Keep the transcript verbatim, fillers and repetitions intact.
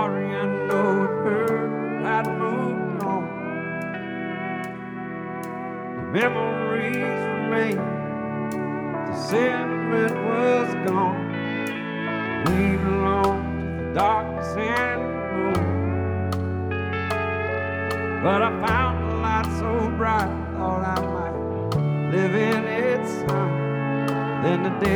sorry, I know it hurt. I'd moved on. The memories remain. The sentiment was gone. We belong to the darkness and the moon. But I found a light so bright, thought I might live in its sun. Then the day